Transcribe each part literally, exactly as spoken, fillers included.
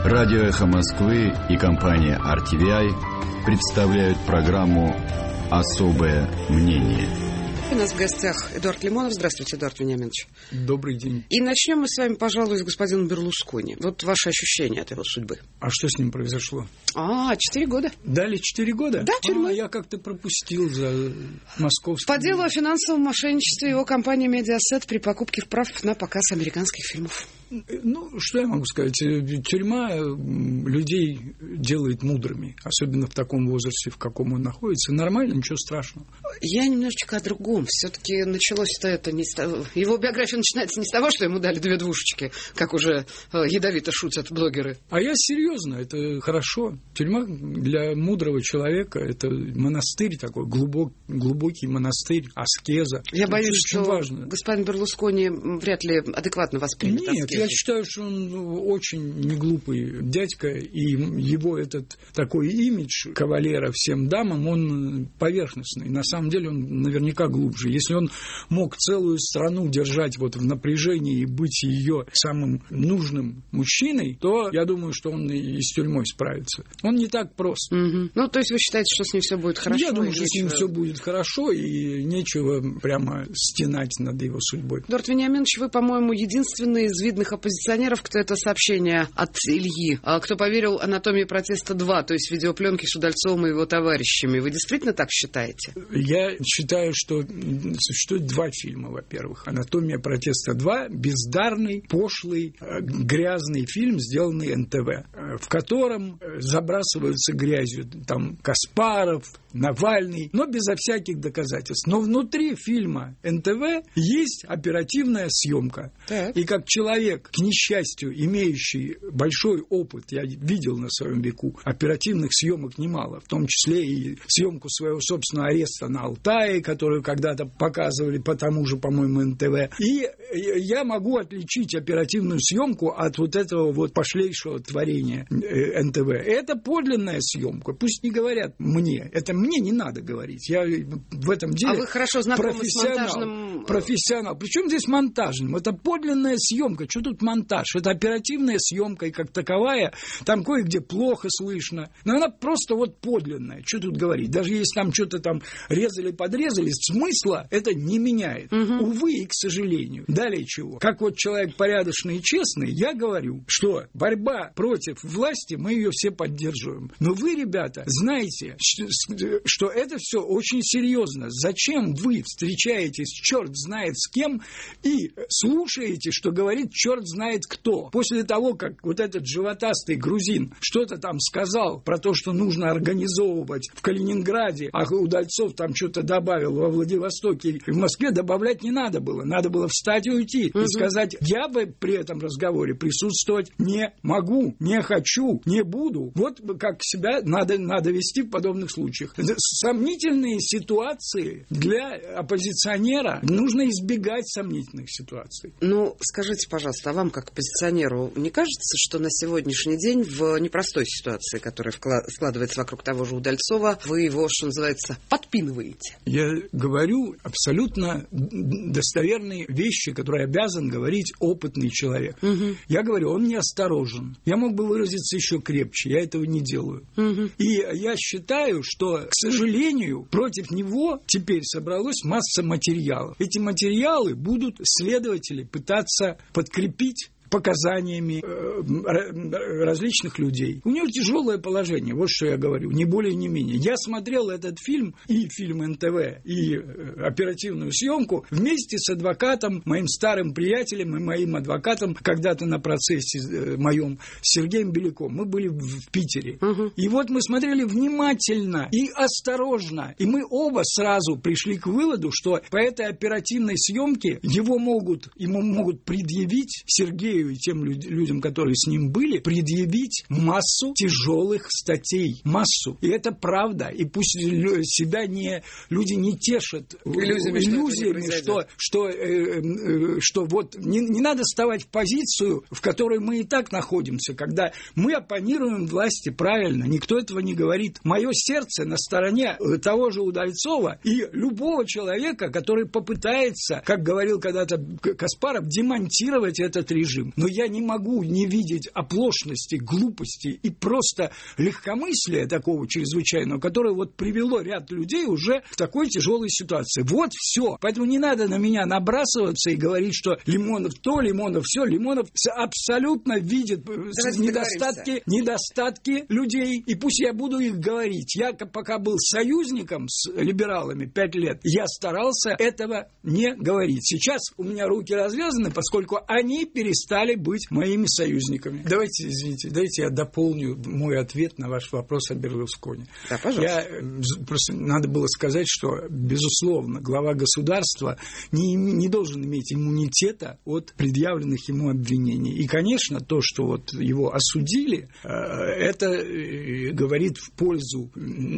Радио «Эхо Москвы» и компания ар ти ви ай представляют программу «Особое мнение». У нас в гостях Эдуард Лимонов. Здравствуйте, Эдуард Вениаминович. Добрый день. И начнем мы с вами, пожалуй, с господина Берлускони. Вот ваши ощущения от его судьбы. А что с ним произошло? А, четыре года. Дали четыре года? Да, тюрьмы. А, я как-то пропустил за московским. По делу о финансовом мошенничестве его компания «Медиасет» при покупке прав на показ американских фильмов. Ну, что я могу сказать? Тюрьма людей делает мудрыми, особенно в таком возрасте, в каком он находится. Нормально, ничего страшного. Я немножечко о другом. Все-таки началось-то это не с того... Его биография начинается не с того, что ему дали две двушечки, как уже ядовито шутят блогеры. А я серьезно, это хорошо. Тюрьма для мудрого человека — это монастырь такой, глубок, глубокий монастырь, аскеза. Я это боюсь, что важно. Господин Берлускони вряд ли адекватно воспримет Нет, аскезу. Я считаю, что он очень неглупый дядька, и его этот такой имидж кавалера всем дамам, он поверхностный. На самом деле он наверняка глубже. Если он мог целую страну держать вот в напряжении и быть ее самым нужным мужчиной, то я думаю, что он и с тюрьмой справится. Он не так прост. Угу. Ну, то есть вы считаете, что с ним все будет хорошо? Я думаю, что нечего... с ним все будет хорошо, и нечего прямо стенать над его судьбой. Эдуард Вениаминович, вы, по-моему, единственный из видных оппозиционеров, кто это сообщение от Ильи, кто поверил «Анатомии протеста два», то есть видеопленки с Удальцовым и его товарищами. Вы действительно так считаете? Я считаю, что существует два фильма, во-первых. «Анатомия протеста два» — бездарный, пошлый, грязный фильм, сделанный эн тэ вэ, в котором забрасываются грязью там Каспаров, Навальный, но безо всяких доказательств. Но внутри фильма эн тэ вэ есть оперативная съемка. Так. И как человек, к несчастью, имеющий большой опыт, я видел на своем веку оперативных съемок немало, в том числе и съемку своего собственного ареста на Алтае, которую когда-то показывали по тому же, по-моему, эн тэ вэ. И я могу отличить оперативную съемку от вот этого вот пошлейшего творения эн тэ вэ. Это подлинная съемка. Пусть не говорят мне. Это мне не надо говорить. Я в этом деле а вы хорошо знакомы профессионал. С монтажным... Профессионал. Причем здесь монтажным? Это подлинная съемка. Что тут монтаж? Это оперативная съемка, и как таковая там кое-где плохо слышно. Но она просто вот подлинная. Что тут говорить? Даже если там что-то там резали-подрезали, смысла это не меняет. Угу. Увы и к сожалению. Далее чего? Как вот человек порядочный и честный, я говорю, что борьба против власти, мы ее все поддерживаем. Но вы, ребята, знаете, что это все очень серьезно. Зачем вы встречаетесь черт знает с кем и слушаете, что говорит черт знает кто? После того, как вот этот животастый грузин что-то там сказал про то, что нужно организовывать в Калининграде, а Удальцов там что-то добавил во Владивостоке, и в Москве добавлять не надо было. Надо было встать и уйти. Угу. И сказать, я бы при этом разговоре присутствовать не могу, не хочу, не буду. Вот как себя надо, надо вести в подобных случаях. Сомнительные ситуации для оппозиционера, нужно избегать сомнительных ситуаций. Ну, скажите, пожалуйста, а вам, как оппозиционеру, не кажется, что на сегодняшний день в непростой ситуации, которая складывается вокруг того же Удальцова, вы его, что называется, подпинываете? Я говорю абсолютно достоверные вещи, которые обязан говорить опытный человек. Угу. Я говорю, он неосторожен. Я мог бы выразиться еще крепче, я этого не делаю. Угу. И я считаю, что, к сожалению, против него теперь собралась масса материалов. Эти материалы будут следователи пытаться подкрепить показаниями различных людей. У него тяжелое положение, вот что я говорю, не более, не менее. Я смотрел этот фильм, и фильм эн тэ вэ, и оперативную съемку вместе с адвокатом, моим старым приятелем и моим адвокатом, когда-то на процессе моем, Сергеем Беляком. Мы были в Питере. Угу. И вот мы смотрели внимательно и осторожно. И мы оба сразу пришли к выводу, что по этой оперативной съемке его могут, ему могут предъявить, Сергею и тем людям, которые с ним были, предъявить массу тяжелых статей. Массу. И это правда. И пусть себя не, люди не тешат иллюзиями, иллюзиями что, что, э, э, что вот не, не надо вставать в позицию, в которой мы и так находимся, когда мы оппонируем власти правильно. Никто этого не говорит. Мое сердце на стороне того же Удальцова и любого человека, который попытается, как говорил когда-то Каспаров, демонтировать этот режим. режим. Но я не могу не видеть оплошности, глупости и просто легкомыслия такого чрезвычайного, которое вот привело ряд людей уже в такой тяжелой ситуации. Вот все. Поэтому не надо на меня набрасываться и говорить, что Лимонов то, Лимонов все. Лимонов абсолютно видит Давайте недостатки, недостатки людей, и пусть я буду их говорить. Я пока был союзником с либералами пять лет, я старался этого не говорить. Сейчас у меня руки развязаны, поскольку они перестали быть моими союзниками. Давайте, извините, дайте я дополню мой ответ на ваш вопрос о Берлускони. Да, пожалуйста. Я, просто надо было сказать, что, безусловно, глава государства не, не должен иметь иммунитета от предъявленных ему обвинений. И, конечно, то, что вот его осудили, это говорит в пользу,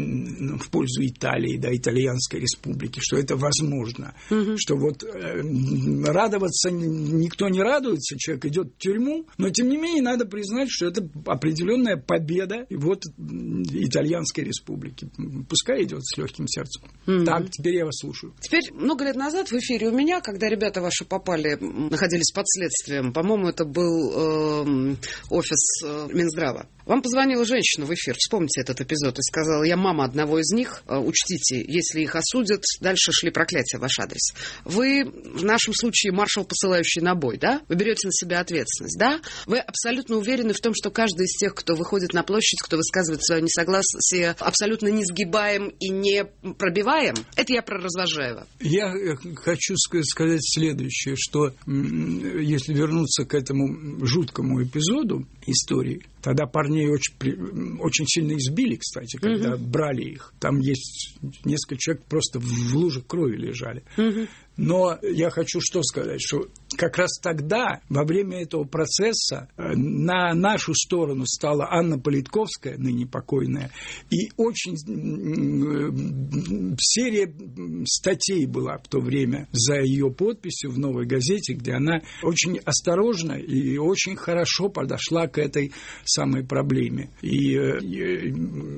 в пользу Италии, да, Итальянской республики, что это возможно. Угу. Что вот радоваться никто не радуется, человек идет в тюрьму, но, тем не менее, надо признать, что это определенная победа вот Итальянской республики. Пускай идет с легким сердцем. Угу. Так, теперь я вас слушаю. Теперь много лет назад в эфире у меня, когда ребята ваши попали, находились под следствием, по-моему, это был э, офис э, Минздрава, вам позвонила женщина в эфир, вспомните этот эпизод, и сказала: я мама одного из них, учтите, если их осудят, дальше шли проклятия в ваш адрес. Вы в нашем случае маршал, посылающий на бой, да? Вы берете на себя ответственность, да? Вы абсолютно уверены в том, что каждый из тех, кто выходит на площадь, кто высказывает свое несогласие, абсолютно не сгибаем и не пробиваем? Это я про Развожаева. Я хочу сказать следующее, что если вернуться к этому жуткому эпизоду истории, тогда парней очень, очень сильно избили, кстати, когда угу. брали их. Там есть несколько человек просто в луже крови лежали. Угу. Но я хочу что сказать, что как раз тогда, во время этого процесса, на нашу сторону стала Анна Политковская, ныне покойная, и очень серия статей была в то время за ее подписью в «Новой газете», где она очень осторожно и очень хорошо подошла к этой самой проблеме. И, и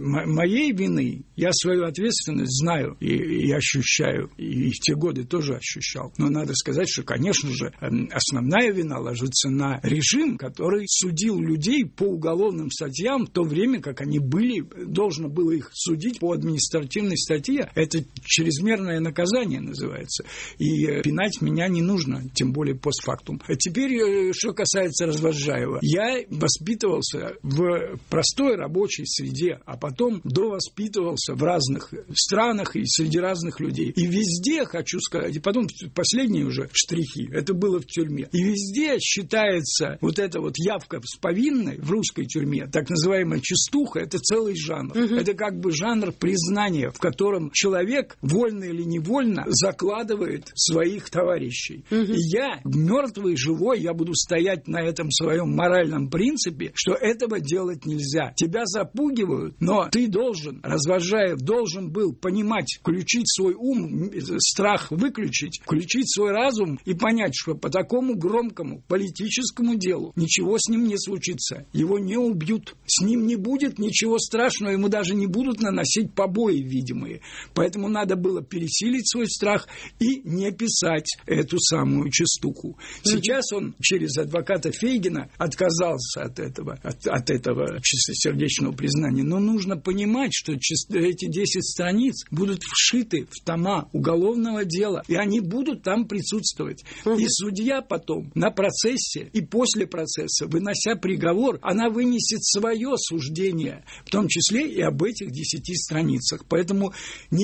моей вины, я свою ответственность знаю и, и ощущаю, и в те годы тоже ощущал. Но надо сказать, что, конечно же, основная вина ложится на режим, который судил людей по уголовным статьям в то время, как они были, должно было их судить по административной статье. Это чрезмерное наказание называется. И пинать меня не нужно, тем более постфактум. А теперь, что касается Развожаева. Я воспитывался в простой рабочей среде, а потом довоспитывался в разных странах и среди разных людей. И везде, хочу сказать, и потом последние уже штрихи, это было в тюрьме. И везде считается вот эта вот явка с повинной в русской тюрьме, так называемая частуха, это целый жанр. Угу. Это как бы жанр признания, в котором человек, вольно или невольно, закладывает своих товарищей. Угу. И я, мертвый, живой, я буду стоять на этом своем моральном принципе, что этого делать нельзя. Тебя запугивают, но ты должен, Развожаев, должен был понимать, включить свой ум, страх выключить, включить свой разум и понять, что по такому громкому политическому делу ничего с ним не случится. Его не убьют. С ним не будет ничего страшного, ему даже не будут наносить побои видимые. Поэтому надо было пересилить свой страх и не писать эту самую частуху. Сейчас он через адвоката Фейгина отказался от этого, от, от этого чистосердечного признания. Но нужно понимать, что эти десять страниц будут вшиты в тома уголовного дела, и они будут там присутствовать. Угу. И судья потом на процессе и после процесса, вынося приговор, она вынесет свое суждение, в том числе и об этих десяти страницах. Поэтому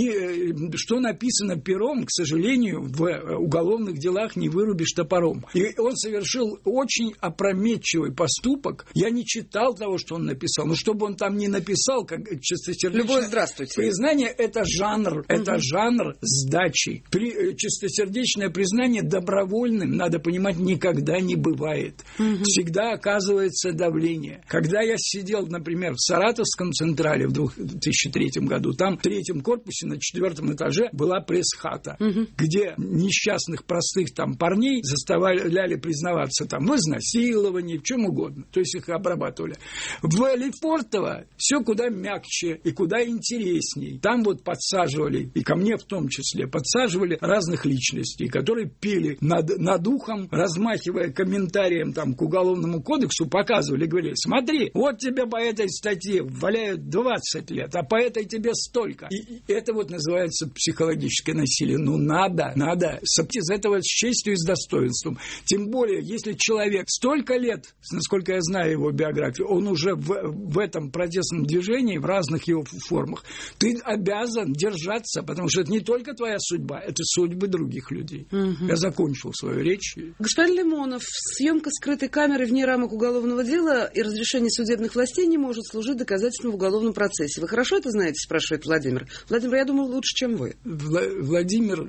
не, что написано пером, к сожалению, в уголовных делах не вырубишь топором. И он совершил очень опрометчивый поступок. Я не читал того, что он написал, но что бы он там ни написал, как чистосердечное Любовь, здравствуйте. Признание – это жанр, угу. это жанр сдачи. При, чистосердечное признание добровольным, надо понимать, никогда не бывает. Угу. Всегда оказывается давление. Когда я сидел, например, в Саратовском Централе в две тысячи третьем году, там в третьем корпусе на четвертом этаже была пресс-хата, угу. где несчастных простых там парней заставляли признаваться там в изнасиловании, в чем угодно. То есть их обрабатывали. В Лефортово все куда мягче и куда интересней. Там вот подсаживали, и ко мне в том числе, подсаживали разных личностей, которые пели над, над ухом, размахивая комментарием там, к Уголовному кодексу, показывали, говорили: смотри, вот тебе по этой статье валяют двадцать лет, а по этой тебе столько. И, и это вот называется психологическое насилие. Ну, надо, надо из этого с честью и с достоинством. Тем более, если человек столько лет, насколько я знаю его биографию, он уже в, в этом протестном движении, в разных его формах, ты обязан держаться, потому что это не только твоя судьба, это судьбы других людей. Угу. Я закончил свою речь. Господин Лимонов, съемка скрытой камеры вне рамок уголовного дела и разрешение судебных властей не может служить доказательством в уголовном процессе. Вы хорошо это знаете, спрашивает Владимир. Владимир, я думаю, лучше, чем вы. Вла- Владимир,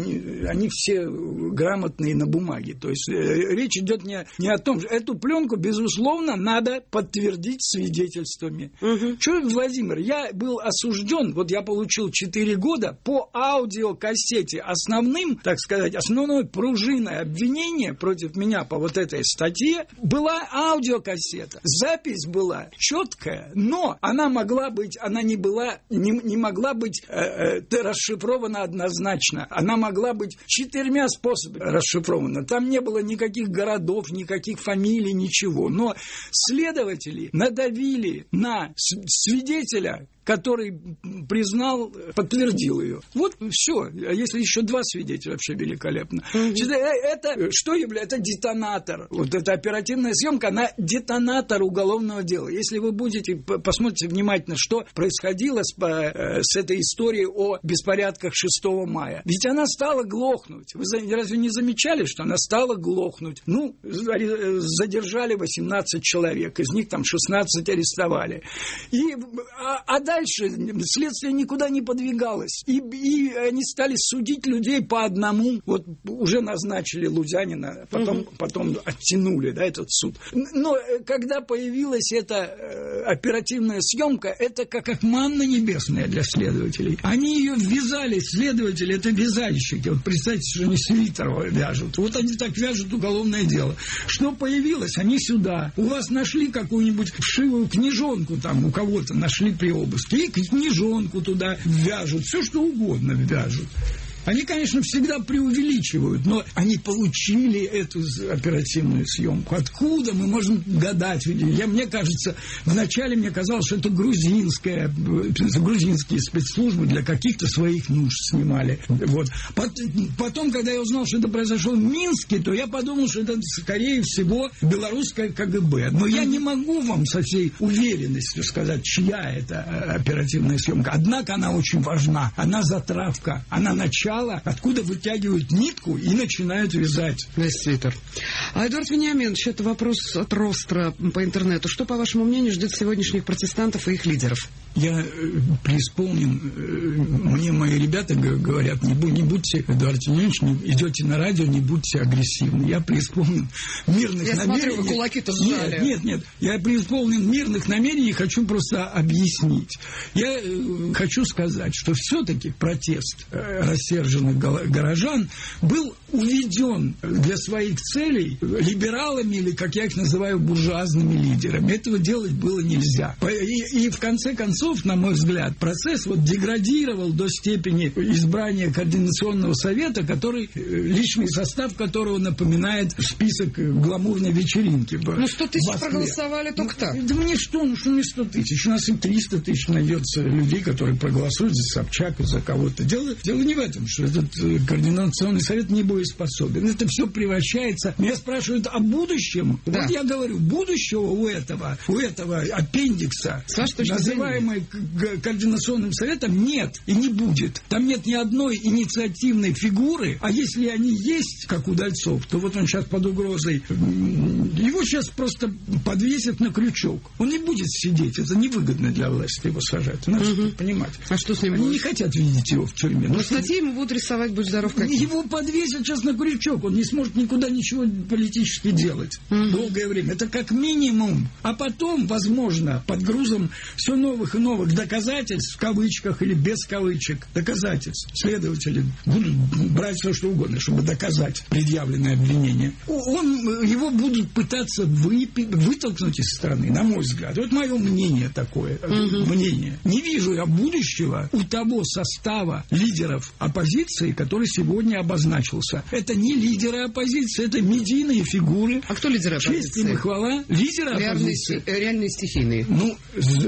они все грамотные на бумаге. То есть речь идет не, не о том, что эту пленку, безусловно, надо подтвердить свидетельствами. Угу. Что, Владимир, я был осужден, вот я получил четыре года по аудиокассете. Основным, так сказать, основной пружиной обвинения против меня по вот этой статье была аудиокассета. Запись была четкая, но она могла быть, она не была, не, не могла быть э, э, расшифрована однозначно. Она могла быть четырьмя способами расшифрована. Там не было никаких городов, никаких фамилий, ничего. Но следователи надавили на свидетеля, который признал, подтвердил ее. Вот все. А если еще два свидетеля, вообще великолепно. Mm-hmm. Это что является? Это детонатор. Вот эта оперативная съемка, она детонатор уголовного дела. Если вы будете, посмотрите внимательно, что происходило с, с этой историей о беспорядках шестого мая. Ведь она стала глохнуть. Вы разве не замечали, что она стала глохнуть? Ну, задержали восемнадцать человек, из них там шестнадцать арестовали. И, а, а дальше следствие никуда не подвигалось. И, и они стали судить людей по одному. Вот уже назначили Лузянина, потом, угу. потом оттянули, да, этот суд. Но когда появилась эта э, оперативная съемка, это как, как манна небесная для следователей. Они ее ввязали, следователи, это вязальщики. Вот представьте, что они Свитерова вяжут. Вот они так вяжут уголовное дело. Что появилось? Они сюда. У вас нашли какую-нибудь вшивую книжонку там, у кого-то нашли при обыске. И книжонку туда вяжут. Все, что угодно вяжут. Они, конечно, всегда преувеличивают, но они получили эту оперативную съемку. Откуда мы можем гадать? Я, мне кажется, вначале мне казалось, что это грузинская, грузинские спецслужбы для каких-то своих нужд снимали. Вот. Потом, когда я узнал, что это произошло в Минске, то я подумал, что это, скорее всего, белорусское КГБ. Но я не могу вам со всей уверенностью сказать, чья это оперативная съемка. Однако она очень важна. Она затравка, она начало, откуда вытягивают нитку и начинают вязать. Весь свитер. А, Эдуард Вениаминович, это вопрос от Ростра по интернету. Что, по вашему мнению, ждет сегодняшних протестантов и их лидеров? Я э, преисполнен, э, мне мои ребята говорят, не, будь, не будьте, Эдуард Вениаминович, не, идете на радио, не будьте агрессивны. Я преисполнен мирных я намерений. Я смотрю, вы кулаки-то сжали. Нет, нет, нет. Я преисполнен мирных намерений и хочу просто объяснить. Я э, хочу сказать, что все-таки протест э, рассерженных горожан был уведен для своих целей либералами или, как я их называю, буржуазными лидерами. Этого делать было нельзя. И, и в конце концов, на мой взгляд, процесс вот деградировал до степени избрания Координационного совета, который, личный состав которого напоминает список гламурной вечеринки. Ну, сто тысяч проголосовали только так. Да мне что, ну что мне сто тысяч? У нас и триста тысяч найдется людей, которые проголосуют за Собчак, за кого-то. Дело, дело не в этом, что этот Координационный совет не боеспособен. Это все превращается... Меня спрашивают о будущем. Да. Вот я говорю, будущего у этого, у этого аппендикса, называемый Координационным советом, нет и не будет. Там нет ни одной инициативной фигуры, а если они есть, как Удальцов, то вот он сейчас под угрозой, его сейчас просто подвесят на крючок. Он не будет сидеть, это невыгодно для власти его сажать. Надо угу. понимать. А что с ним Они будет? не хотят видеть его в тюрьме. Но статьи ему будут рисовать, будь здоров, какие. Его подвесят сейчас на крючок, он не сможет никуда ничего политически делать угу. долгое время. Это как минимум. А потом, возможно, под грузом все новых новых и новых доказательств, в кавычках или без кавычек, доказательств. Следователи будут брать все, что угодно, чтобы доказать предъявленное обвинение. Он, его будут пытаться вы, вытолкнуть из страны, на мой взгляд. Вот мое мнение такое. Угу. Мнение. Не вижу я будущего у того состава лидеров оппозиции, который сегодня обозначился. Это не лидеры оппозиции, это медийные фигуры. А кто лидеры оппозиции? Честь им и хвала. Лидеры реальные, оппозиции. Реальные стихийные. Ну,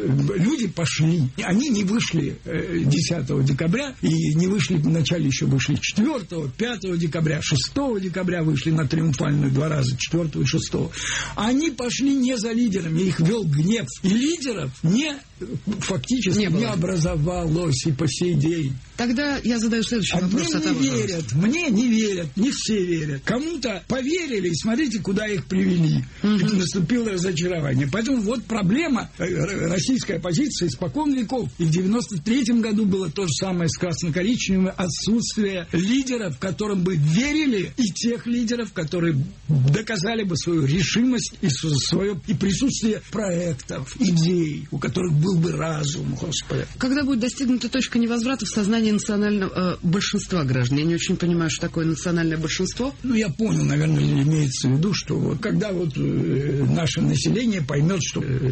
люди пошли. Они не вышли десятого декабря, и не вышли, вначале еще вышли четвёртого, пятого декабря, шестого декабря вышли на триумфальную два раза, четвёртого и шестого. Они пошли не за лидерами, их вел гнев. И лидеров не, фактически не, не образовалось и по сей день. Тогда я задаю следующий Одним вопрос. Мне не верят, мне не верят, не все верят. Кому-то поверили, и смотрите, куда их привели. Угу. И наступило разочарование. Поэтому вот проблема российской оппозиции испокон веков. И в девяносто третьем году было то же самое с красно-коричневым, отсутствие лидеров, которым бы верили, и тех лидеров, которые доказали бы свою решимость и свое и присутствие проектов, идей, у которых был бы разум, Господи. Когда будет достигнута точка невозврата в сознании национального э, большинства граждан? Я не очень понимаю, что такое национальное большинство. Ну, я понял, наверное, имеется в виду, что вот когда вот э, наше население поймет, что, э,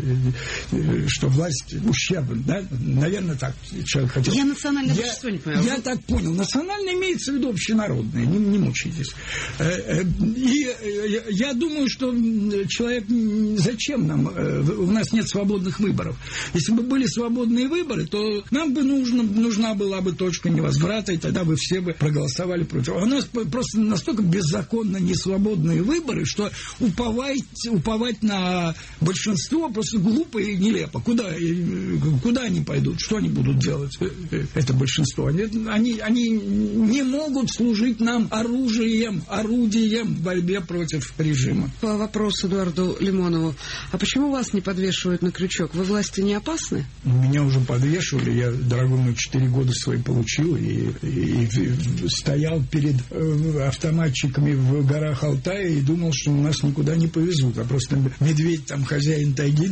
э, что власть ущербна, да, наверное, так человек хотел. Я национальное я, большинство не понимаю. Я так понял. Национальное имеется в виду общенародное, не, не мучайтесь. Э, э, и э, я думаю, что человек, зачем нам, э, у нас нет свободных выборов. Если бы были свободные выборы, то нам бы нужно, нужна была бы точка невозврата, и тогда бы все бы проголосовали против. А у нас просто настолько беззаконно несвободные выборы, что уповать, уповать на большинство просто глупо и нелепо. Куда, куда они пойдут? Что они будут делать? Это большинство. Они, они, они не могут служить нам оружием, орудием в борьбе против режима. По вопросу Эдуарду Лимонову. А почему вас не подвешивают на крючок? Вы власти не опасны? Меня уже подвешивали. Я, дорогой мой, четыре года свои получил и, и, и стоял перед автоматчиками в горах Алтая и думал, что нас никуда не повезут, а просто медведь, там, хозяин тайги,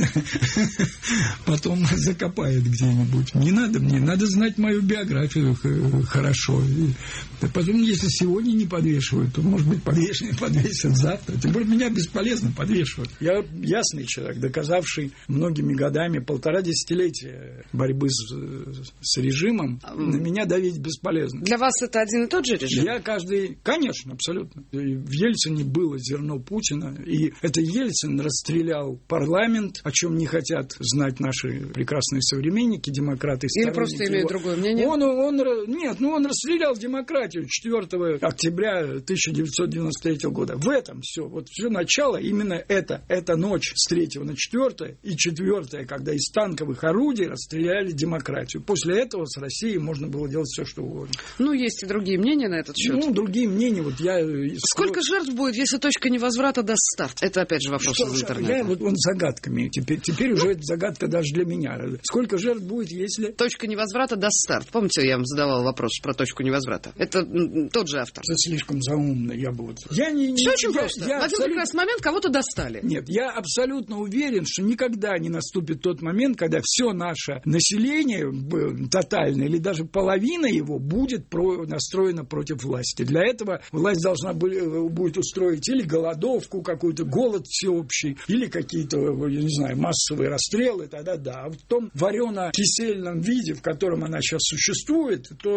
потом закопает где-нибудь. Не надо мне, надо знать мою биографию хорошо. Потом, если сегодня не подвешивают, то, может быть, подвешивают, подвесят завтра. Тем более, меня бесполезно подвешивать. Я ясный человек, доказавший многими годами, полтора десятилетия борьбы с, с режимом, на меня давить бесполезно. Для вас это один и тот же режим? Я каждый... Конечно, абсолютно. В Ельцине было зерно Путина, и это Ельцин расстрелял парламент, о чем не хотят знать наши прекрасные современники, демократы. Или просто имеют другое мнение? Он, он, нет, ну он расстрелял демократию четвёртого октября тысяча девятьсот девяносто третьего года. В этом все. Вот все начало именно это. Это ночь с третьего на четвёртое и четвёртое, когда из танковых орудий расстреляли демократию. После этого с Россией можно было делать все, что угодно. Ну, есть и другие мнения на этот счет. Ну, другие мнения. Вот я... Сколько жертв будет, если точка невозврата даст старт? Это, опять же, вопрос что, из интернета. Я вот он загадками. Теперь, теперь ну, уже это загадка даже для меня. Сколько жертв будет, если... Точка невозврата даст старт. Помните, я вам задавал вопрос про точку невозврата? Это тот же автор. Это слишком заумно. Я бы вот... Я не, Все не, очень я, просто. Я В один абсолютно... прекрасный момент кого-то достали. Нет, я абсолютно уверен, что никогда не наступит тот момент, когда все наше население, тотальное или даже половина его, будет про... настроена против власти. Для этого власть должна будет устроить или голодовку какую-то, голод всеобщий, или какие-то, я не знаю, массовые расстрелы, тогда да. А в том варено-кисельном виде, в котором она сейчас существует, то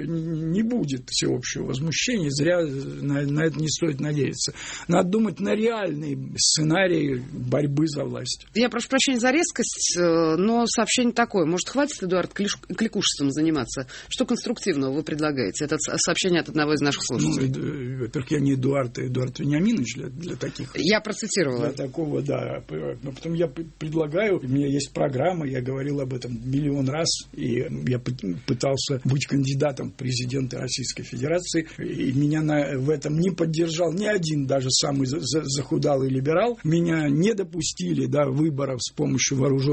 не будет всеобщего возмущения, зря на, на это не стоит надеяться. Надо думать на реальный сценарий борьбы за власть. Я прошу прощения за резкость, но сообщение такое. Может, хватит, Эдуард, кликушеством заниматься? Что конструктивного вы предлагаете? Это сообщение от одного из наших слушателей. Ну, во-первых, я не Эдуард, а Эдуард Вениаминович для, для таких. Я процитировала. Для такого, да. Но потом я предлагаю, у меня есть программа, я говорил об этом миллион раз, и я пытался быть кандидатом в президенты Российской Федерации, и меня на, в этом не поддержал ни один, даже самый захудалый либерал. Меня не допустили до выборов с помощью вооруженной милиции.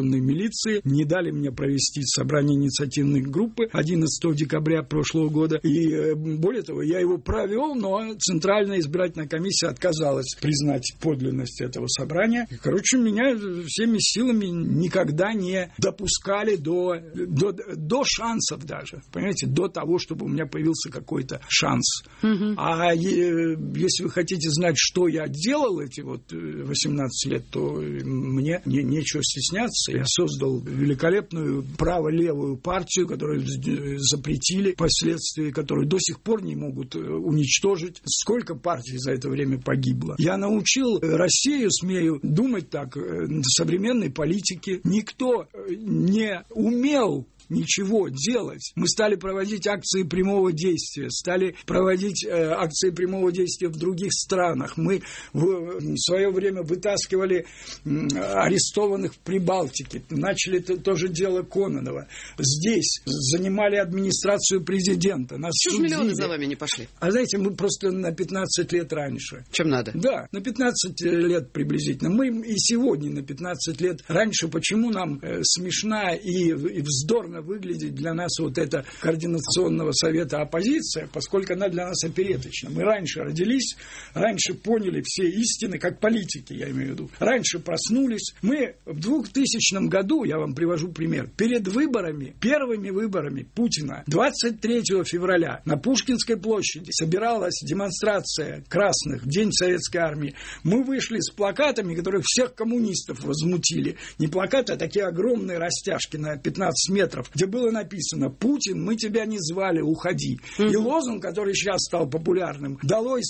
полиции, не дали мне провести собрание инициативной группы одиннадцатого декабря прошлого года. И более того, я его провел, но Центральная избирательная комиссия отказалась признать подлинность этого собрания. И, короче, меня всеми силами никогда не допускали до, до, до шансов даже, понимаете, до того, чтобы у меня появился какой-то шанс. Угу. А е, если вы хотите знать, что я делал эти вот восемнадцать лет, то мне не, нечего стесняться. Я создал великолепную право-левую партию, которую запретили впоследствии, которую до сих пор не могут уничтожить. Сколько партий за это время погибло? Я научил Россию, смею думать так, современной политике. Никто не умел ничего делать. Мы стали проводить акции прямого действия, стали проводить э, акции прямого действия в других странах. Мы в, в свое время вытаскивали э, арестованных в Прибалтике. Начали то, то же дело Кононова. Здесь занимали администрацию президента. Нас Чего же миллионы за вами не пошли? А знаете, мы просто на пятнадцать лет раньше. Чем надо? Да, на пятнадцать лет приблизительно. Мы и сегодня на пятнадцать лет раньше. Почему нам э, смешна и, и вздорно выглядит для нас вот эта координационного совета оппозиция, поскольку она для нас опереточна. Мы раньше родились, раньше поняли все истины, как политики, я имею в виду. Раньше проснулись. Мы в двухтысячном году, я вам привожу пример, перед выборами, первыми выборами Путина, двадцать третьего февраля на Пушкинской площади собиралась демонстрация красных в День Советской Армии. Мы вышли с плакатами, которые всех коммунистов возмутили. Не плакаты, а такие огромные растяжки на пятнадцать метров, где было написано: «Путин, мы тебя не звали, уходи». Mm-hmm. И лозунг, который сейчас стал популярным: «Долой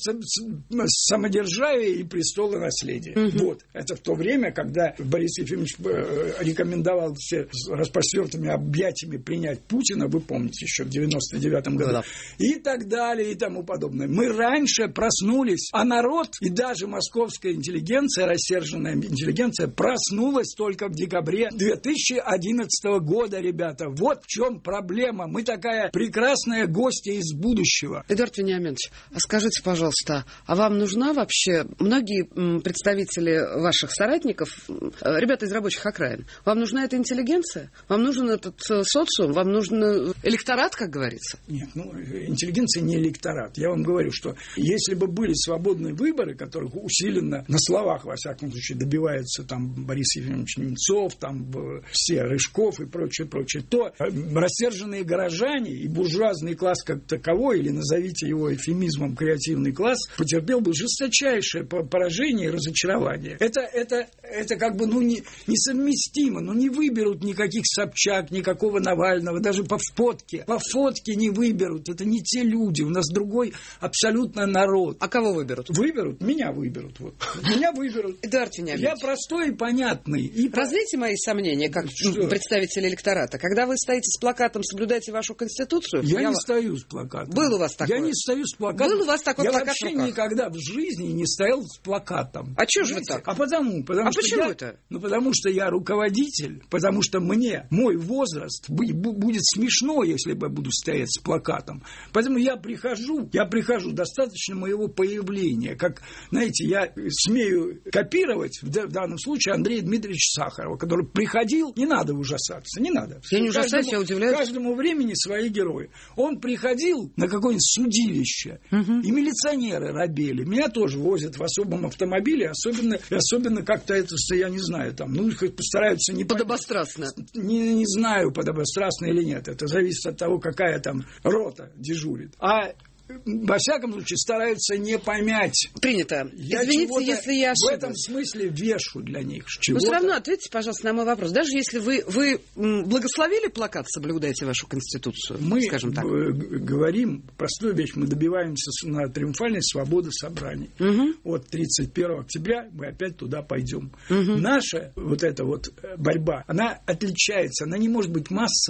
самодержавие и престолонаследие». Mm-hmm. Вот. Это в то время, когда Борис Ефимович рекомендовал все с распростертыми объятиями принять Путина, вы помните, еще в девяносто девятом году. Mm-hmm. И так далее, и тому подобное. Мы раньше проснулись, а народ и даже московская интеллигенция, рассерженная интеллигенция, проснулась только в декабре две тысячи одиннадцатого года, ребята. Вот в чем проблема. Мы такая прекрасная гостья из будущего. Эдуард Вениаминович, а скажите, пожалуйста, а вам нужна вообще, многие представители ваших соратников, ребята из рабочих окраин, вам нужна эта интеллигенция? Вам нужен этот социум? Вам нужен электорат, как говорится? Нет, ну, интеллигенция не электорат. Я вам говорю, что если бы были свободные выборы, которых усиленно, на словах, во всяком случае, добивается там Борис Ефимович Немцов, там все Рыжков и прочее, прочее, то рассерженные горожане и буржуазный класс как таковой, или назовите его эвфемизмом креативный класс, потерпел бы жесточайшее поражение и разочарование. Это, это, это как бы ну, не, несовместимо. Ну, не выберут никаких Собчак, никакого Навального, даже по фотке. По фотке не выберут. Это не те люди. У нас другой абсолютно народ. А кого выберут? Выберут? Меня выберут. Вот. Меня выберут. Эдуард Вениаминович. Я простой и понятный. И развейте мои сомнения, как что? Представитель электората. Когда вы стоите с плакатом «Соблюдайте вашу Конституцию». Я, я не в... стою с плакатом. Был у вас такой? Я не стою с плакатом. Был у вас такой я плакат вообще в руках? Никогда в жизни не стоял с плакатом. А чего же вы так? А потому, потому а что почему я, это? Ну, потому что я руководитель, потому что мне, мой возраст будет смешно, если бы я буду стоять с плакатом. Поэтому я прихожу, я прихожу, достаточно моего появления. Как, знаете, я смею копировать, в данном случае, Андрея Дмитриевича Сахарова, который приходил, не надо ужасаться, не надо. Я не ужасаюсь, я удивляюсь. Каждому времени свои герои. Он приходил на какое-нибудь судилище, угу. и милиционеры робели. Меня тоже возят в особом автомобиле, особенно, особенно как-то это, я не знаю, там, ну, постараются не... Подобострастно. Не, не знаю, подобострастно или нет. Это зависит от того, какая там рота дежурит. А во всяком случае, стараются не помять. Принято. Я Извините, если я ошиблась. В этом смысле вешу для них. Но все равно ответьте, пожалуйста, на мой вопрос. Даже если вы, вы благословили плакат «Соблюдайте вашу Конституцию», мы скажем так. говорим простую вещь. Мы добиваемся на триумфальной свободы собраний. Угу. Вот тридцать первого октября мы опять туда пойдем. Угу. Наша вот эта вот борьба, она отличается. Она не может быть массовой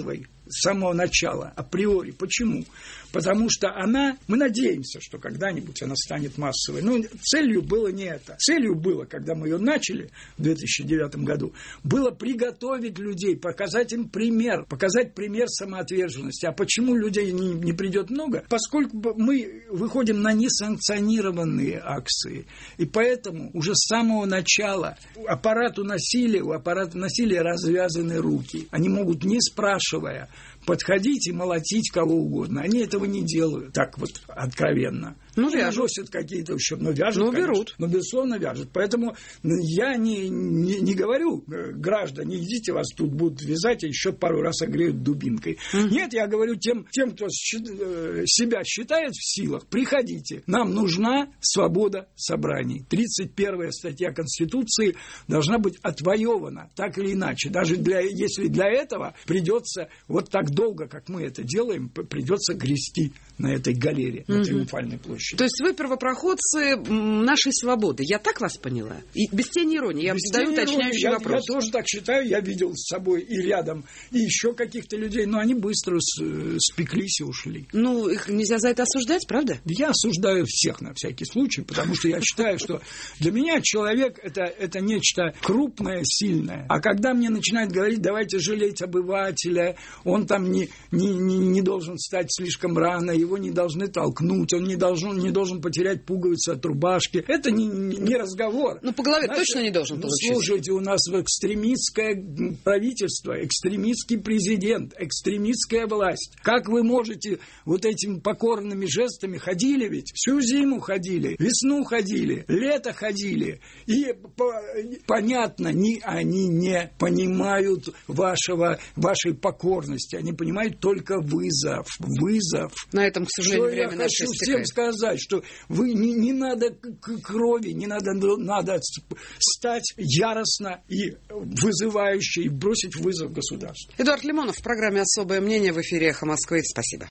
с самого начала, априори. Почему? Потому что она, мы надеемся, что когда-нибудь она станет массовой. Но целью было не это. Целью было, когда мы ее начали в две тысячи девятом году, было приготовить людей, показать им пример, показать пример самоотверженности. А почему людей не, не придет много? Поскольку мы выходим на несанкционированные акции. И поэтому уже с самого начала аппарату насилия, у аппарата насилия развязаны руки. Они могут, не спрашивая, подходить и молотить кого угодно. Они этого не делают так вот откровенно. Ну, ну вяжут. Носят какие-то еще, но вяжут, ну, конечно. берут. Но, безусловно, вяжут. Поэтому я не, не, не говорю, граждане, идите, вас тут будут вязать, а еще пару раз огреют дубинкой. Mm. Нет, я говорю тем, тем, кто себя считает в силах, приходите. Нам нужна свобода собраний. тридцать первая статья Конституции должна быть отвоевана, так или иначе. Даже для, если для этого придется вот так долго, как мы это делаем, придется грести на этой галере, на mm-hmm. Триумфальной площади. То есть вы первопроходцы нашей свободы. Я так вас поняла? И без тени иронии. Я без задаю уточняющий я, вопрос. Я тоже так считаю. Я видел с собой и рядом, и еще каких-то людей, но они быстро спеклись и ушли. Ну, их нельзя за это осуждать, правда? Я осуждаю всех на всякий случай, потому что я считаю, что для меня человек это, это нечто крупное, сильное. А когда мне начинают говорить, давайте жалеть обывателя, он там не, не, не, не должен стать слишком рано, его не должны толкнуть, он не должен, не должен потерять пуговицы от рубашки. Это не, не разговор. Ну, по голове Знаете, точно не должен ну, получить. Слушайте, у нас экстремистское правительство, экстремистский президент, экстремистская власть. Как вы можете вот этими покорными жестами ходили ведь? Всю зиму ходили, весну ходили, лето ходили. И по, понятно, не, они не понимают вашего, вашей покорности. Они понимают только вызов. Вызов. На этом, к сожалению, что время я наше хочу истекает. всем сказать, что вы не, не надо крови, не надо, надо стать яростно и вызывающе и бросить вызов государству. Эдуард Лимонов в программе «Особое мнение» в эфире «Эхо Москвы». Спасибо.